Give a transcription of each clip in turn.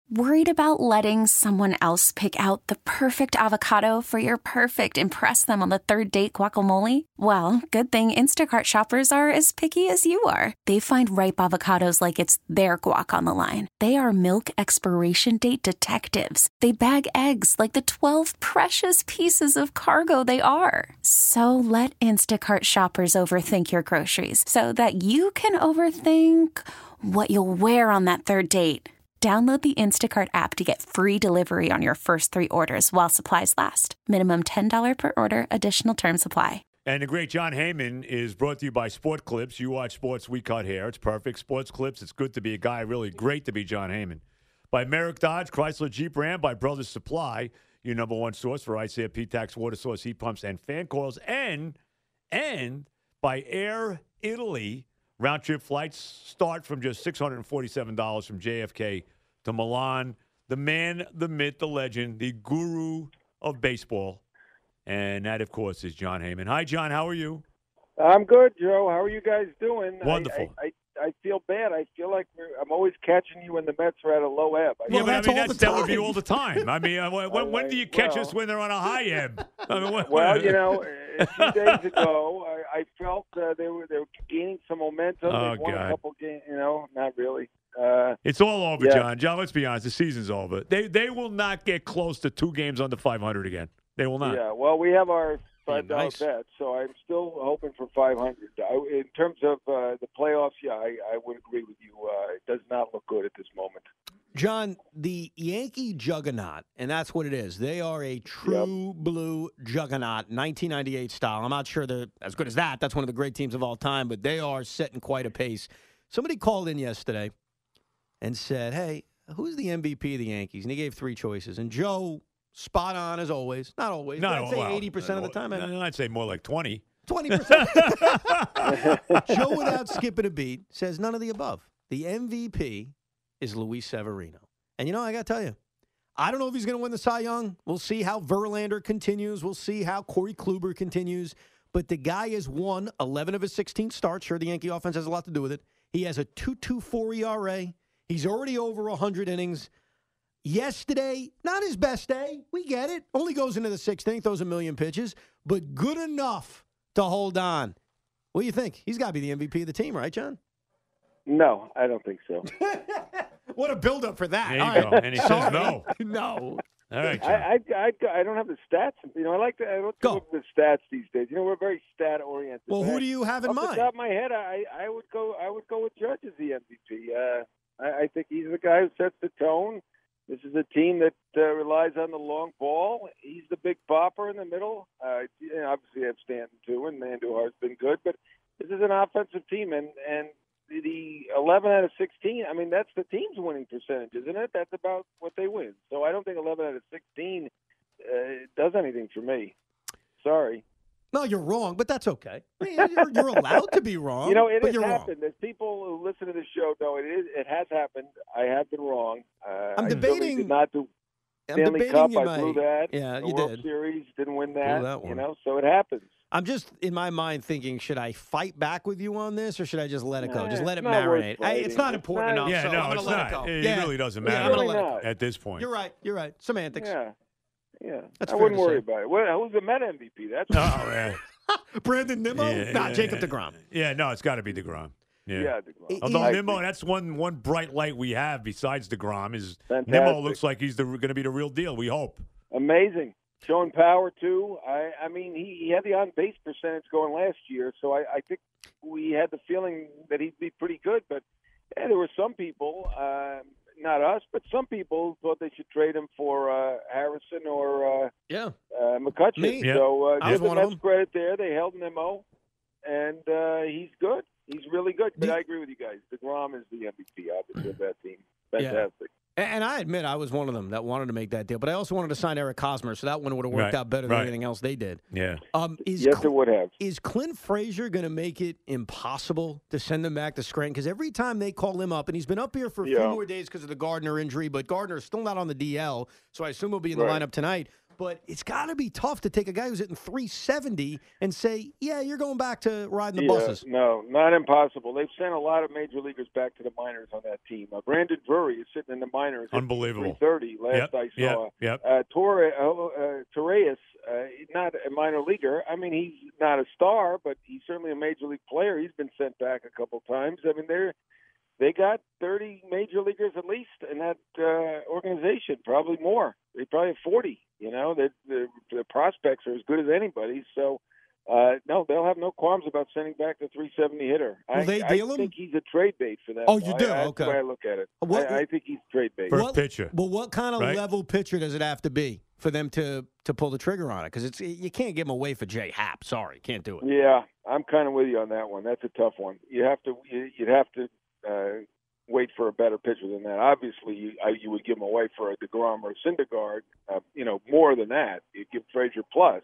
Worried about letting someone else pick out the perfect avocado for your perfect impress them on the third date guacamole? Well, good thing Instacart shoppers are as picky as you are. They find ripe avocados like it's their guac on the line. They are milk expiration date detectives. They bag eggs like the 12 precious pieces of cargo they are. So let Instacart shoppers overthink your groceries so that you can overthink what you'll wear on that third date. Download the Instacart app to get free delivery on your first 3 orders while supplies last. Minimum $10 per order. Additional terms apply. And the great John Heyman is brought to you by Sport Clips. You watch sports, we cut hair. It's perfect. Sports Clips, it's good to be a guy. Really great to be John Heyman. By Merrick Dodge, Chrysler Jeep Ram, by Brothers Supply, your number one source for ICF, P-Tax, water source, heat pumps, and fan coils. And by Air Italy. Round-trip flights start from just $647 from JFK to Milan. The man, the myth, the legend, the guru of baseball. And that, of course, is John Heyman. Hi, John. How are you? I'm good, Joe. How are you guys doing? Wonderful. I feel bad. I feel like I'm always catching you when the Mets are at a low ebb. Yeah, but I mean, that would be all the time. I mean, when do you catch us when they're on a high ebb? I mean, well, you know, a few days ago, I felt they were gaining some momentum. Oh, they won God. a couple games, you know, not really. It's all over, yeah. John. John, let's be honest. The season's over. They will not get close to 2 games under 500 again. They will not. Yeah, well, we have our $5 Yeah, bet, so I'm still hoping for 500. In terms of the playoffs, yeah, I would agree with you. It does not look good at this moment. John, the Yankee juggernaut, and that's what it is. They are a true blue juggernaut, 1998 style. I'm not sure they're as good as that. That's one of the great teams of all time, but they are setting quite a pace. Somebody called in yesterday and said, hey, who's the MVP of the Yankees? And he gave 3 choices. And Joe, spot on as always. Not always. No, I'd say well, 80% of the time. I'd say more like 20. 20%. Joe, without skipping a beat, says none of the above. The MVP is Luis Severino. And, you know, I got to tell you, I don't know if he's going to win the Cy Young. We'll see how Verlander continues. We'll see how Corey Kluber continues. But the guy has won 11 of his 16 starts. Sure, the Yankee offense has a lot to do with it. He has a 2.24 ERA. He's already over 100 innings. Yesterday, not his best day. We get it. Only goes into the 6th inning, throws a million pitches. But good enough to hold on. What do you think? He's got to be the MVP of the team, right, John? No, I don't think so. What a build-up for that. There you All go. right. And he says no. No. All right, John. I don't have the stats. You know, I don't Go. look at the stats these days. You know, we're very stat oriented. Well, who do you have in Off mind? the top of my head, I would go with Judge as the MVP. I think he's the guy who sets the tone. This is a team that relies on the long ball. He's the big bopper in the middle. You know, obviously, I have Stanton too, and Mandujar's been good. But this is an offensive team, and the 11 out of 16. I mean, that's the team's winning percentage, isn't it? That's about what they win. So I don't think 11 out of 16 does anything for me. Sorry. No, you're wrong, but that's okay. I mean, you're allowed to be wrong. You know, it but has you're happened. wrong. There's people who listen to the show know it has happened. I have been wrong. I'm I debating. certainly did not do I'm Stanley debating Cup. you I might. blew that. Yeah, the you World did. Series didn't win Blew that. that one. You know, so it happens. I'm just in my mind thinking, should I fight back with you on this, or should I just let it go? Just let it It's not worth marinate. fighting. It's not It's important not- enough. Yeah, so no, I'm gonna it's let not. It go. It Yeah. really doesn't Yeah, matter I'm gonna Really let it not. go. at this point. You're right. You're right. Semantics. Yeah. Yeah. That's I fair wouldn't to worry say. about it. Well, who's the Met MVP? That's Oh, man. Brandon Nimmo? Yeah, Nah, yeah, Jacob yeah. DeGrom. Yeah, no, it's got to be DeGrom. Yeah. DeGrom. Although I Nimmo, agree. that's one bright light we have besides DeGrom is Fantastic. Nimmo looks like he's going to be the real deal. We hope. Amazing. Showing power, too. I mean, he had the on-base percentage going last year, so I think we had the feeling that he'd be pretty good. But yeah, there were some people, not us, but some people thought they should trade him for Harrison or Yeah. McCutcheon. Me. Yeah. So I was give the one of Mets them. credit there. They held Nimmo, and he's good. He's really good. But Do- I agree with you guys. DeGrom is the MVP, obviously, of that team. Yeah. Fantastic. And I admit I was one of them that wanted to make that deal, but I also wanted to sign Eric Hosmer, so that one would have worked Right, out better than right. anything else they did. Yeah. Yes, it would have. Is Clint Frazier going to make it impossible to send him back to Scranton? Because every time they call him up, and he's been up here for a few Yeah. more days because of the Gardner injury, but Gardner's still not on the DL, so I assume he'll be in the Right. lineup tonight. But it's got to be tough to take a guy who's hitting 370 and say, yeah, you're going back to riding the buses. No, not impossible. They've sent a lot of major leaguers back to the minors on that team. Brandon Drury is sitting in the minors. Unbelievable. 330 last I saw. Yep. Torres, not a minor leaguer. I mean, he's not a star, but he's certainly a major league player. He's been sent back a couple times. I mean, they got 30 major leaguers at least in that organization, probably more. They probably have 40. You know, the prospects are as good as anybody. So, no, they'll have no qualms about sending back the 370 hitter. Will they deal I him? think he's a trade bait for them. Oh, you do? That's Okay. the way I look at it. I think he's trade bait. For a pitcher. Well, what kind of Right? level pitcher does it have to be for them to pull the trigger on it? Because you can't give him away for Jay Happ. Sorry, can't do it. Yeah, I'm kind of with you on that one. That's a tough one. You'd have to wait for a better pitcher than that. Obviously, you would give him away for a DeGrom or a Syndergaard. More than that, you give Frazier plus.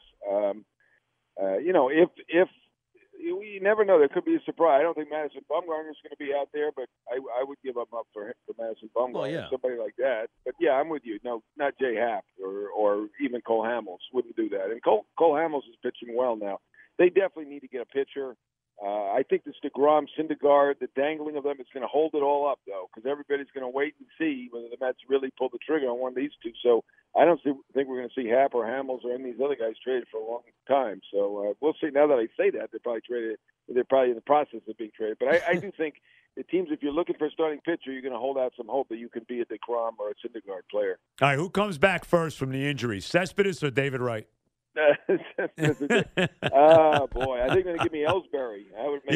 If you never know, there could be a surprise. I don't think Madison Bumgarner's going to be out there, but I would give him up for Madison Bumgarner, Well, yeah. somebody like that. But yeah, I'm with you. No, not Jay Happ or even Cole Hamels wouldn't do that. And Cole Hamels is pitching well now. They definitely need to get a pitcher. I think this DeGrom, Syndergaard, the dangling of them is going to hold it all up, though, because everybody's going to wait and see whether the Mets really pull the trigger on one of these two. So I don't think we're going to see Happ or Hamels or any of these other guys traded for a long time. So we'll see. Now that I say that, they're probably in the process of being traded. But I do think the teams, if you're looking for a starting pitcher, you're going to hold out some hope that you can be a DeGrom or a Syndergaard player. All right, who comes back first from the injury, Cespedes or David Wright? Boy, I think they're going to give me Ellsbury.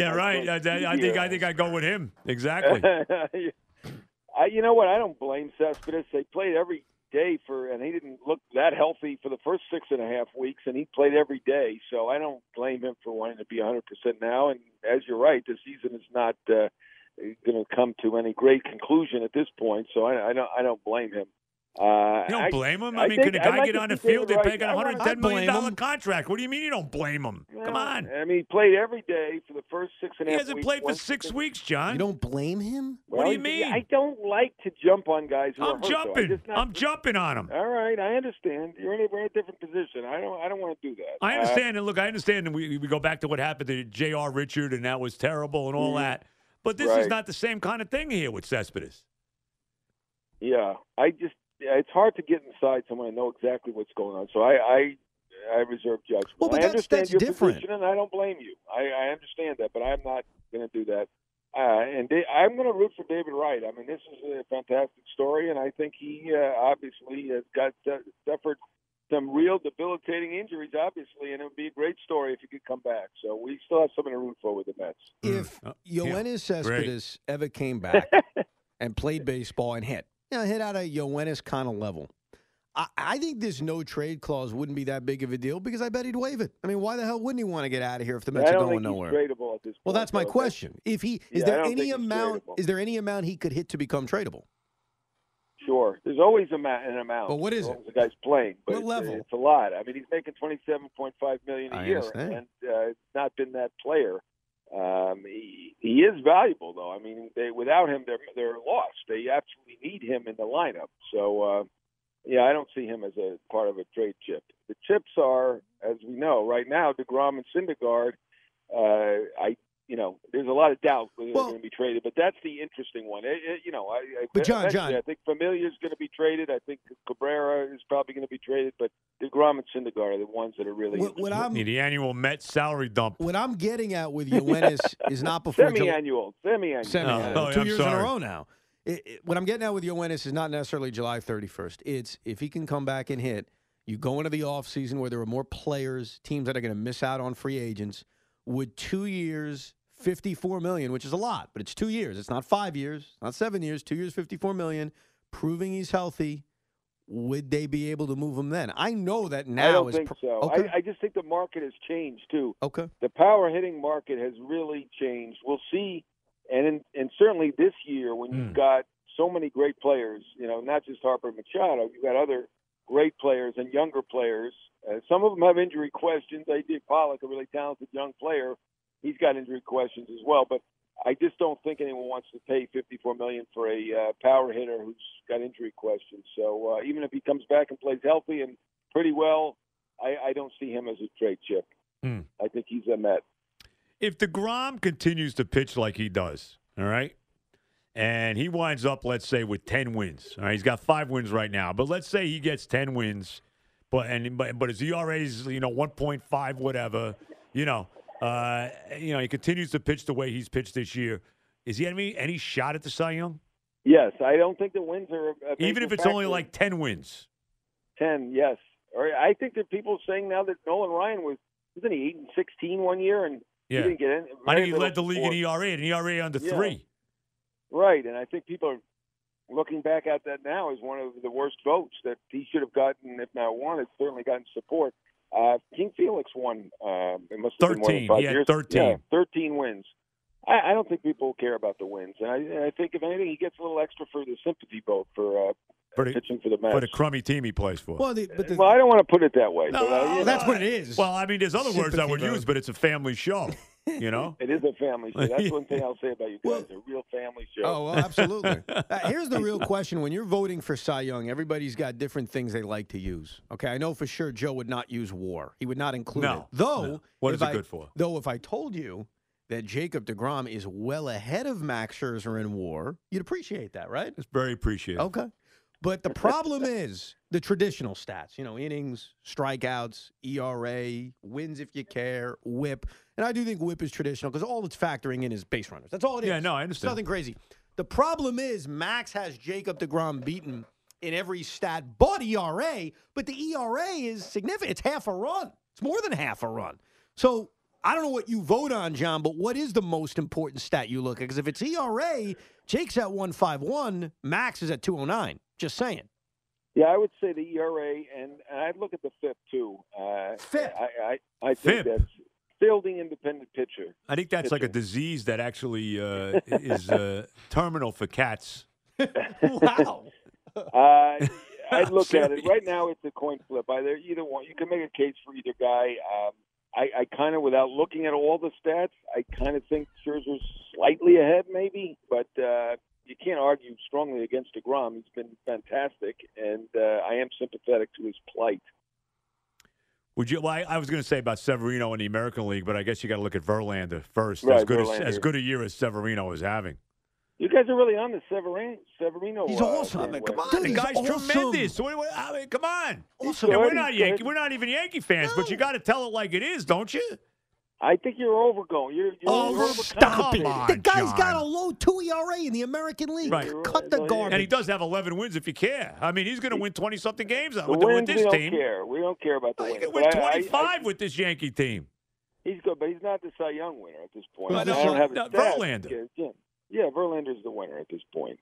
I think I'd go with him. Exactly. You know what? I don't blame Cespedes. They played every day and he didn't look that healthy for the first 6.5 weeks, and he played every day. So I don't blame him for wanting to be 100% now. And as you're right, the season is not going to come to any great conclusion at this point. So I don't blame him. You don't blame him? I mean, could a guy get on the field? They pay a $110 million contract. What do you mean you don't blame him? Come on. I mean, he played every day for the first 6.5 weeks. He hasn't played for 6 weeks, John. You don't blame him? What do you mean? I don't like to jump on guys who are hurt. I'm jumping on him. All right, I understand. We're in a different position. I don't want to do that. I understand. And look, I understand. And we go back to what happened to J.R. Richard, and that was terrible and all that. But this is not the same kind of thing here with Cespedes. Yeah, it's hard to get inside someone and know exactly what's going on. So I reserve judgment. Well, but I understand that's your different. position, and I don't blame you. I understand that, but I'm not going to do that. I'm going to root for David Wright. I mean, this is a fantastic story, and I think he obviously has suffered some real debilitating injuries, obviously, and it would be a great story if he could come back. So we still have something to root for with the Mets. If Yoenis Cespedes ever came back and played baseball and hit out a Yoenis kind of level, I think this no-trade clause wouldn't be that big of a deal because I bet he'd waive it. I mean, why the hell wouldn't he want to get out of here if the Mets are going nowhere? I don't think he's tradable at this point. Well, that's my question. If he is there any amount? Tradable. Is there any amount he could hit to become tradable? Sure. There's always an amount. But what is it? The guy's playing. But What level? It's a lot. I mean, he's making $27.5 million a year, understand. and it's not been that player. He is valuable, though. I mean, without him, they're lost. They absolutely need him in the lineup. So, I don't see him as a part of a trade chip. The chips are, as we know, right now, DeGrom and Syndergaard. There's a lot of doubt whether they're going to be traded, but that's the interesting one. But John, I think Familia's going to be traded. I think Cabrera is probably going to be traded, but DeGrom and Syndergaard are the ones that are really the annual Mets salary dump. What I'm getting at with Yoenis is not before semi-annual. Oh, 2 I'm years in sorry. a row now. What I'm getting at with Yoenis is not necessarily July 31st. It's if he can come back and hit, you go into the offseason where there are more players, teams that are going to miss out on free agents. Would 2 years, $54 million, which is a lot, but it's 2 years. It's not 5 years, not 7 years. 2 years, $54 million, proving he's healthy. Would they be able to move him then? I know that now I don't is think so. Okay. I just think the market has changed too. Okay. The power hitting market has really changed. We'll see, and certainly this year when you've got so many great players, not just Harper Machado, you've got other great players and younger players. Some of them have injury questions. A.J. Pollock, a really talented young player, he's got injury questions as well. But I just don't think anyone wants to pay $54 million for a power hitter who's got injury questions. So even if he comes back and plays healthy and pretty well. I don't see him as a trade chip. I think he's a Met. If DeGrom continues to pitch like he does, all right, and he winds up, let's say, with 10 wins. All right, he's got 5 wins right now, but let's say he gets 10 wins, but his ERA is 1.5 whatever. He continues to pitch the way he's pitched this year. Is he any shot at the Cy Young? Yes, I don't think the wins are even if it's only like 10 wins. 10, yes. Or I think that people are saying now that Nolan Ryan wasn't he 8-16 one year and he didn't get in. I think he led the league in ERA, and ERA under 3. Right, and I think people are looking back at that now as one of the worst votes that he should have gotten, if not won. It's certainly gotten support. King Felix won. It must have 13. Been more than 5 he had years. 13. Yeah, 13 wins. I don't think people care about the wins, and I think if anything, he gets a little extra for the sympathy vote for pitching for the Mets. For the crummy team he plays for. Well, I don't want to put it that way. No, that's what it is. Well, I mean, there's other words I would use, but it's a family show. It is a family show. That's one thing I'll say about you guys. A real family show. Oh, well, absolutely. Here's the real question. When you're voting for Cy Young, everybody's got different things they like to use. Okay, I know for sure Joe would not use WAR. He would not include it. No. What is it good for? Though if I told you that Jacob deGrom is well ahead of Max Scherzer in WAR, you'd appreciate that, right? It's very appreciated. Okay. But the problem is the traditional stats, innings, strikeouts, ERA, wins if you care, WHIP. And I do think WHIP is traditional because all it's factoring in is base runners. That's all it is. Yeah, no, I understand. It's nothing crazy. The problem is Max has Jacob deGrom beaten in every stat but ERA, but the ERA is significant. It's half a run. It's more than half a run. So I don't know what you vote on, John, but what is the most important stat you look at? Because if it's ERA, Jake's at 1.51, Max is at 2.09. Just saying. Yeah, I would say the ERA, and I'd look at the FIP too. FIP? I think that's fielding independent pitcher. I think that's like a disease that actually is terminal for cats. Wow. I'd look at it. Right now it's a coin flip. Either one. You can make a case for either guy. I kind of, without looking at all the stats, I kind of think Scherzer's slightly ahead maybe, but you can't argue strongly against DeGrom. He's been fantastic, and I am sympathetic to his plight. Would you? Well, I was going to say about Severino in the American League, but I guess you got to look at Verlander first. Right, as good a year as Severino is having. You guys are really on the Severino. He's awesome. I mean, come on, the guy's awesome. tremendous. Come on. Awesome. And we're not even Yankee fans, but you got to tell it like it is, don't you? I think you're overgoing. You're stop it. on, the guy's John. got a low 2 ERA in the American League. Right. Cut the garbage. And he does have 11 wins if you care. I mean, he's going to win 20-something games the with wins, this team. We don't care about the wins. He can win 25 with this Yankee team. He's good, but he's not the Cy Young winner at this point. Well, I don't have his stats. Verlander. Yeah, Verlander's the winner at this point.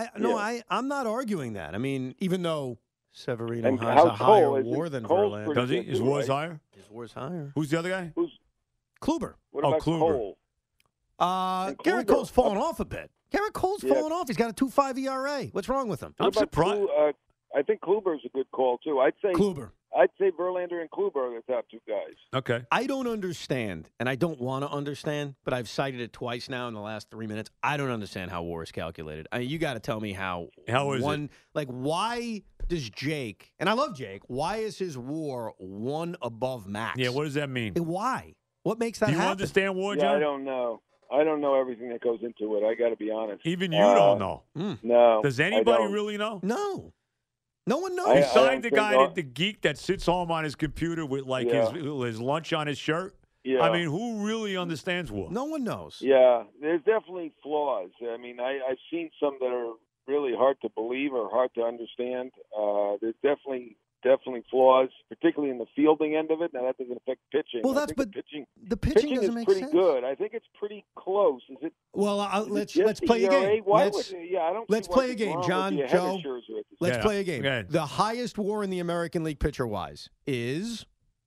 I'm not arguing that. I mean, even though Severino And has how a higher Cole is WAR it? than Cole's Verlander. pretty Does he? good His too, WAR's right? higher? His WAR's higher. Who's the other guy? Kluber. What about Kluber. Cole? Garrett Cole's fallen off a bit. Garrett Cole's fallen off. He's got a 2.5 ERA. What's wrong with him? I'm surprised. I think Kluber's a good call too. I'd say Verlander and Kluber are the top 2 guys. Okay. I don't understand, and I don't want to understand, but I've cited it twice now in the last 3 minutes. I don't understand how WAR is calculated. I mean, you got to tell me how is one, it? Like, why does Jake, and I love Jake, why is his WAR 1 above Max? Yeah, what does that mean? Why? What makes that Do you happen? understand WAR, Yeah, John? I don't know. I don't know everything that goes into it. I got to be honest. Even you don't know. No. Does I anybody don't. really know? No one knows. I Besides the think guy, not. the geek that sits home on his computer with like his lunch on his shirt. Yeah. I mean, who really understands WAR? No one knows. Yeah, there's definitely flaws. I mean, I've seen some that are really hard to believe or hard to understand. There's definitely flaws, particularly in the fielding end of it. Now that doesn't affect pitching. Well, I think the pitching is doesn't make pretty sense. good. I think it's pretty close. Is it? Well, Let's let's play a game. Why Let's I don't. let's see why play a game, DeGrom would John, be ahead of Joe. Scherzer at this Let's Yeah. play a game. Go ahead. The highest WAR in the American League pitcher-wise is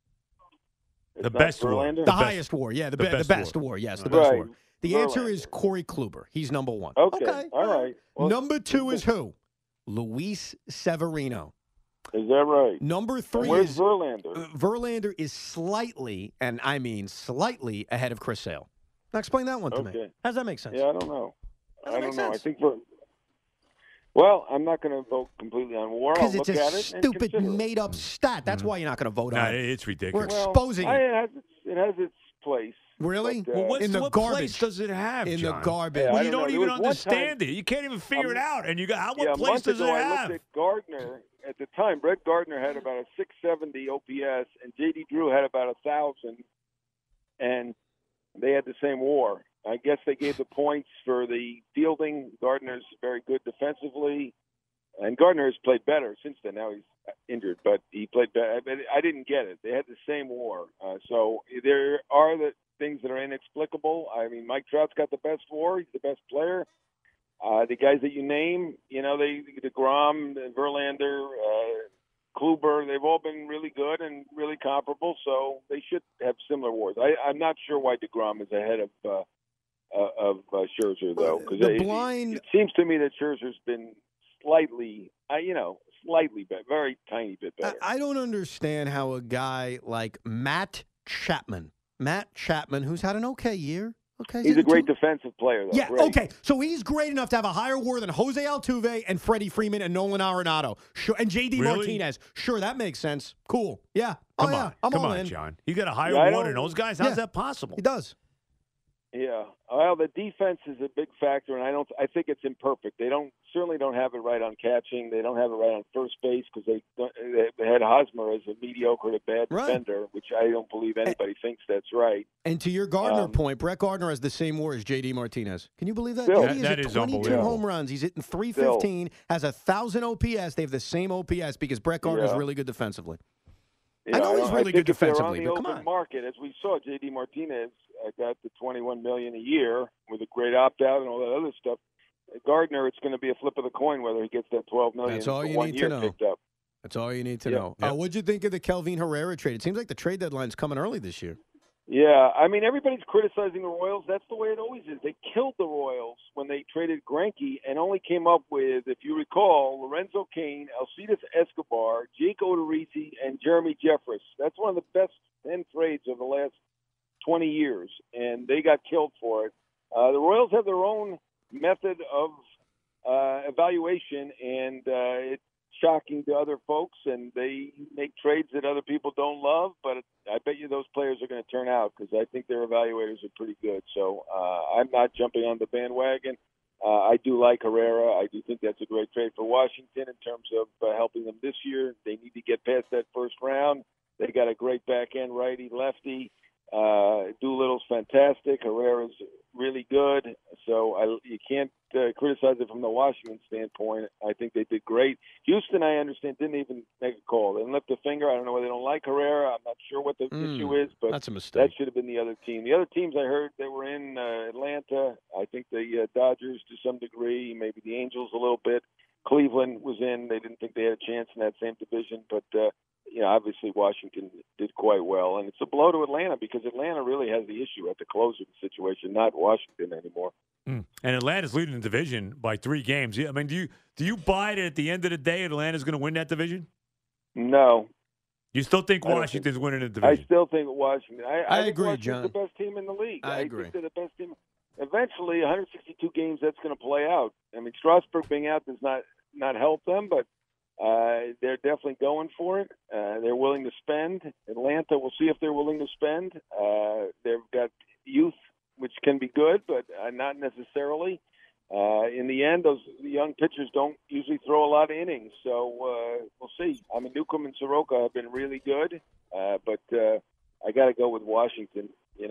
It's The not best WAR. Verlander? the highest WAR. Yeah, the best best WAR. WAR. Yes, the Right. best WAR. The answer Verlander. is Corey Kluber. He's number 1. Okay. All right. Well, Number 2 is who? Luis Severino. Is that right? Number 3 Where's is Verlander? Verlander is slightly, and I mean slightly, ahead of Chris Sale. Now explain that one to me. Okay. How does that make sense? Yeah, I don't know. Doesn't I make don't know. sense. I think Well, I'm not going to vote completely on WAR. I'll Because it's look a at it stupid, and consider it. made-up stat. That's why you're not going to vote No, on it. it's We're ridiculous. exposing it. It has its place. Really? But, Well, in the what garbage. place does it have, In John? the garbage. Yeah, Well, I you don't don't know. even There was one understand it. You can't even figure it out. And you go, what a place month does ago, it I have? looked at Gardner. At the time, Brett Gardner had about a 670 OPS, and J.D. Drew had about 1,000, and they had the same WAR. I guess they gave the points for the fielding. Gardner's very good defensively, and Gardner has played better since then. Now he's injured, but he played better. I didn't get it. They had the same WAR. So there are the things that are inexplicable. I mean, Mike Trout's got the best WAR. He's the best player. The guys that you name, DeGrom, Verlander, Kluber, they've all been really good and really comparable, so they should have similar WARs. I'm not sure why DeGrom is ahead of Scherzer, though, because it seems to me that Scherzer's been slightly better, very tiny bit better. I don't understand how a guy like Matt Chapman, who's had an okay year. Okay, he's a great defensive player, though. Yeah, great. okay. So he's great enough to have a higher WAR than Jose Altuve and Freddie Freeman and Nolan Arenado. Sure, and J.D. Really? Martinez. Sure, that makes sense. Cool. Yeah. Come yeah. on. I'm Come all on, in. John. He got a higher Yeah, WAR than those guys. How's Yeah. that possible? He does. Yeah. Well, the defense is a big factor, and I think it's imperfect. They certainly don't have it right on catching. They don't have it right on first base because they had Hosmer as a mediocre to bad Right. defender, which I don't believe anybody thinks that's right. And to your Gardner point, Brett Gardner has the same WAR as J.D. Martinez. Can you believe that? Still. JD That is is 22 unbelievable. home runs. He's hitting 315, has 1,000 OPS. They have the same OPS because Brett Gardner's Yeah. really good defensively. Yeah, I know he's really think good if they're defensively, on the but come open on. market, as we saw, J.D. Martinez got the $21 million a year with a great opt-out and all that other stuff. Gardner, it's going to be a flip of the coin whether he gets that $12 million That's all for you 1 need to year know. picked up. That's all you need to Yeah. know. Yeah. What'd you think of the Kelvin Herrera trade? It seems like the trade deadline's coming early this year. Yeah, I mean, everybody's criticizing the Royals. That's the way it always is. They killed the Royals when they traded Greinke and only came up with, if you recall, Lorenzo Cain, Alcides Escobar, Jake Odorizzi, and Jeremy Jeffress. That's one of the best 10 trades of the last 20 years, and they got killed for it. The Royals have their own method of evaluation, and it's shocking to other folks, and they make trades that other people don't love, but I bet you those players are going to turn out because I think their evaluators are pretty good. So I'm not jumping on the bandwagon. I do like Herrera. I do think that's a great trade for Washington in terms of helping them this year. They need to get past that first round. They got a great back-end righty-lefty. Doolittle's fantastic. Herrera's really good. So you can't criticize it from the Washington standpoint. I think they did great. Houston, I understand, didn't even make a call. They didn't lift a finger. I don't know whether they don't like Herrera. I'm not sure what the issue is, but That's a mistake. that should have been the other team. The other teams I heard they were in Atlanta. I think the Dodgers to some degree, maybe the Angels a little bit. Cleveland was in. They didn't think they had a chance in that same division, but obviously Washington did quite well, and it's a blow to Atlanta because Atlanta really has the issue at the close of the situation, not Washington anymore. And Atlanta's leading the division by 3 games. I mean, do you buy it at the end of the day Atlanta's going to win that division? No. You still think I don't Washington's winning the I division? still think Washington. I think agree, Washington's John. the best team in the league. I agree. think they're the best team. Eventually, 162 games, that's going to play out. I mean, Strasburg being out does not help them, but they're definitely going for it. They're willing to spend. Atlanta, we'll see if they're willing to spend. They've got youth, which can be good, but not necessarily. In the end, those young pitchers don't usually throw a lot of innings, so we'll see. I mean, Newcomb and Soroka have been really good, but I got to go with Washington.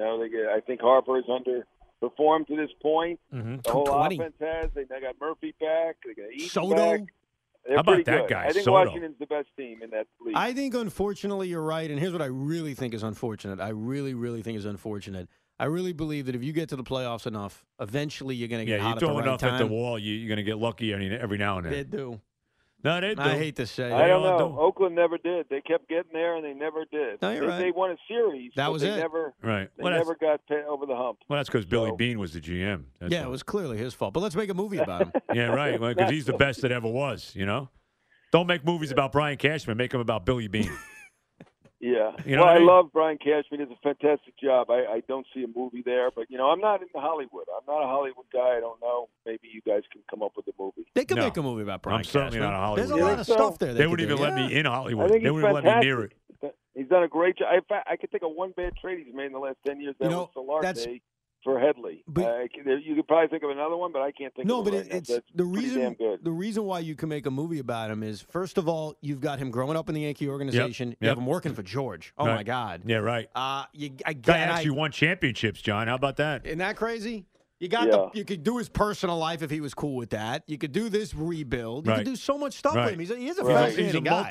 I think Harper is underperformed to this point. Mm-hmm. The whole 220. offense has. They got Murphy back. They got Eaton Soto. back. They're How about pretty that good. guy, I think Soto? Washington's the best team in that league. I think, unfortunately, you're right. And here's what I really think is unfortunate. I really, really think is unfortunate. I really believe that if you get to the playoffs enough, eventually you're going to get Yeah, hot you at the throw right enough time. at the wall, you're going to get lucky every now and then. They do. No, they do. I hate to say I it. don't all know. do. Oakland never did. They kept getting there, and they never did. No, you're right. They won a series. That but was they it. Never, Right. they Well, never got over the hump. that's because Billy So- Bean was the GM. That's Yeah, why. it was clearly his fault. But let's make a movie about him. Yeah, right. Because he's the best that ever was, Don't make movies about Brian Cashman. Make them about Billy Bean. Yeah. You know well, what I mean? love Brian Cashman. He does a fantastic job. I don't see a movie there, but, I'm not into Hollywood. I'm not a Hollywood guy. I don't know. Maybe you guys can come up with a movie. They could No. make a movie about Brian I'm certainly Cashman. not a Hollywood There's a guy. lot of stuff there. They wouldn't could even do. let me in I Hollywood. think They he's wouldn't even let me near it. He's done a great job. In fact, I could think of one bad trade he's made in the last 10 years. That was Solarte for Headley. But- You could probably think of another one, but I can't think No, of but it right now. it's That's the pretty reason. damn good. The reason why you can make a movie about him is, first of all, you've got him growing up in the Yankee organization. You Yep. have him working for George. Oh Right. my God. Yeah, right. Guy Again, actually won championships, John. How about that? isn't that crazy? You got Yeah. you could do his personal life if he was cool with that. You could do this rebuild. You Right. could do so much stuff Right. with him. He is a Right. fascinating He's a guy.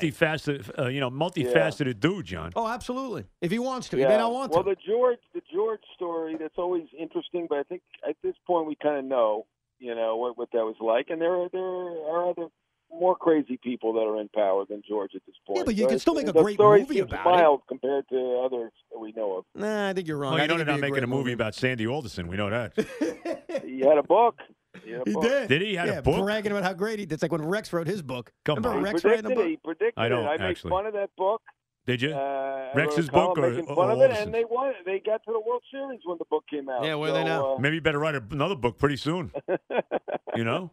multifaceted dude, John. Oh, absolutely. If he wants to, Yeah. he may not want well, to. the George story, that's always interesting, but I think at this point we kind of know, what that was like. And there are other more crazy people that are in power than George at this point. Yeah, but you can still make a the great story movie seems about mild compared to others that we know of. Nah, I think you're wrong. Well, I you know think they're it'd not be making a movie great about Sandy Alderson. We know that. He had a book. He did. Did he? He had yeah, a book? bragging about how great he did. It's like when Rex wrote his book. Come Remember on. Rex He writing the book? He predicted I don't, it. I actually. made fun of that book. Did you? I Rex's wrote a column book or making fun of it, Alderson's? and they won. They got to the World Series when the book came out. Yeah, where are they now? Maybe you better write another book pretty soon. You know?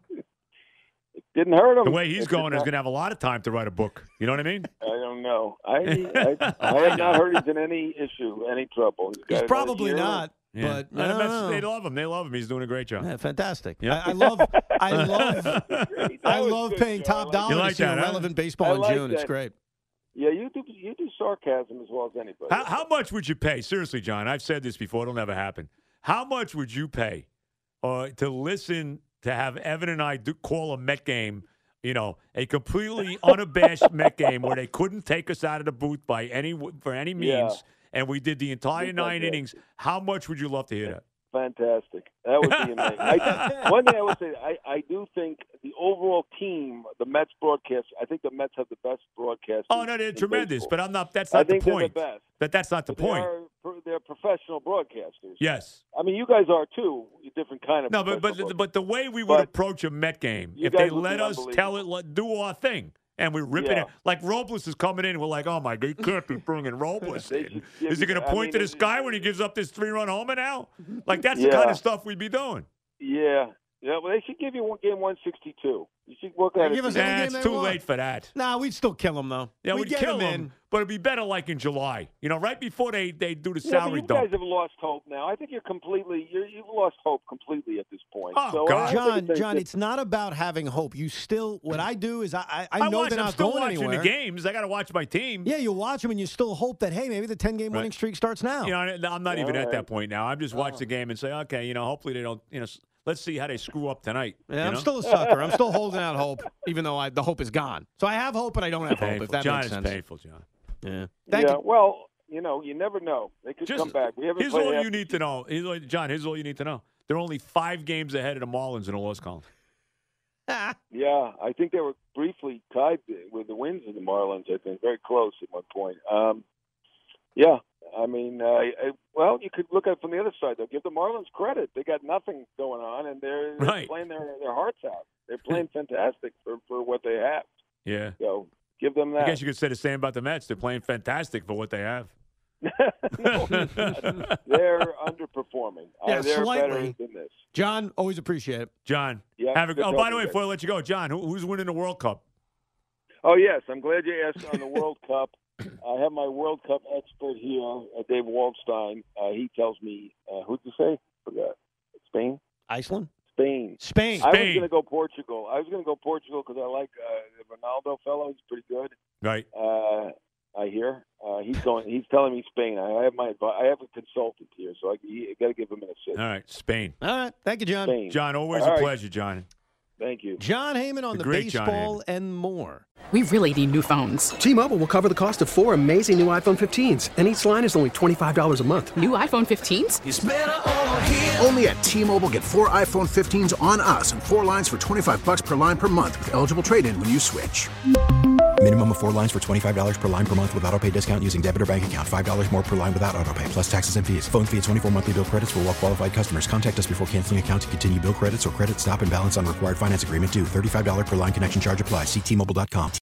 It didn't hurt him. The way he's It going did is not- going to have a lot of time to write a book. You know what I mean? I don't know. I have not heard he's in any issue, any trouble. He's got probably another year. not. Yeah. But No, I don't that's- know. they love him. They love him. He's doing a great job. Yeah, fantastic. Yeah. I love That was good, paying Joe. top I dollar You to like see that, huh? irrelevant I baseball in like June. It's that. great. Yeah, you do sarcasm as well as anybody. How much would you pay? Seriously, John, I've said this before. It'll never happen. How much would you pay to listen to have Evan and I call a Met game, a completely unabashed Met game where they couldn't take us out of the booth for any means, Yeah. and we did the entire Think 9 like that. innings? How much would you love to hear that? Fantastic. That would be amazing. One thing I would say, I do think the overall team, the Mets broadcast, I think the Mets have the best broadcast. Oh, no, they're tremendous, but that's I not the think they're point. the best. That's not the But point. They're professional broadcasters. Yes. I mean, you guys are too. You're different kind of. No, professional but the way we would But approach a Met game, you if they guys would let be us tell it, unbelievable. do our thing, and we're ripping Yeah. it like Robles is coming in, we're like, oh my God, you can't be bringing Robles They in. should give Is he going to you- I point to mean, the sky when he gives up this 3-run homer now? Like that's the Yeah. kind of stuff we'd be doing. Yeah. Yeah, well, they should give you game 162. You should work on it. Give us together. any Nah, game it's they too want. late for that. Nah, we'd still kill him though. Yeah, we'd we'd get kill him him, in. but it'd be better like in July. Right before they do the Yeah, but salary you guys dump. have lost hope now. I think you've lost hope completely at this point. Oh, so God. I think John, it's not about having hope. You still, what I do is I know watch, they're I'm not still going watching anywhere. the games. I got to watch my team. Yeah, you watch them and you still hope that, hey, maybe the 10-game winning Right. streak starts now. I'm not even All at right. that point now. I'm just watch the game and say, okay, hopefully they don't, let's see how they screw up tonight. Yeah, I'm still a sucker. I'm still holding out hope, even though the hope is gone. So I have hope, but I don't have hope, painful. if that John, makes sense. it's painful, John. Yeah. Thank yeah, you. well, you never know. They could come back. We haven't Here's played all half you the need to know. John, here's all you need to know. They're only 5 games ahead of the Marlins in the loss column. Yeah, I think they were briefly tied with the wins of the Marlins. I think very close at one point. Yeah, I mean, well, you could look at it from the other side. Though, give the Marlins credit; they got nothing going on, and they're Right. playing their hearts out. They're playing fantastic for what they have. Yeah. So give them I that. guess you could say the same about the Mets. They're playing fantastic for what they have. No, they're underperforming. Yeah, they're slightly. better than this. John, always appreciate it. John, Yeah, by good the talking way, to before I let you go, John, who's winning the World Cup? Oh, yes. I'm glad you asked on the World Cup. I have my World Cup expert here, Dave Waldstein. He tells me, who'd you say? Forgot. Spain? Iceland? Spain. Spain. I was going to go Portugal. Because I like the Ronaldo fellow. He's pretty good. Right. I hear. He's telling me Spain. I have a consultant here, so I got to give him an assist. All right. Spain. All right. Thank you, John. Spain. John, always All a right. pleasure, John. Thank you. John Heyman on The the great John baseball and more. We really need new phones. T-Mobile will cover the cost of 4 amazing new iPhone 15s, and each line is only $25 a month. New iPhone 15s? Only at T-Mobile, get 4 iPhone 15s on us and 4 lines for $25 per line per month with eligible trade-in when you switch. Minimum of 4 lines for $25 per line per month with autopay discount using debit or bank account. $5 more per line without autopay, plus taxes and fees. Phone fee at 24 monthly bill credits for well-qualified customers. Contact us before canceling account to continue bill credits or credit stop and balance on required finance agreement due. $35 per line connection charge applies. See T-Mobile.com.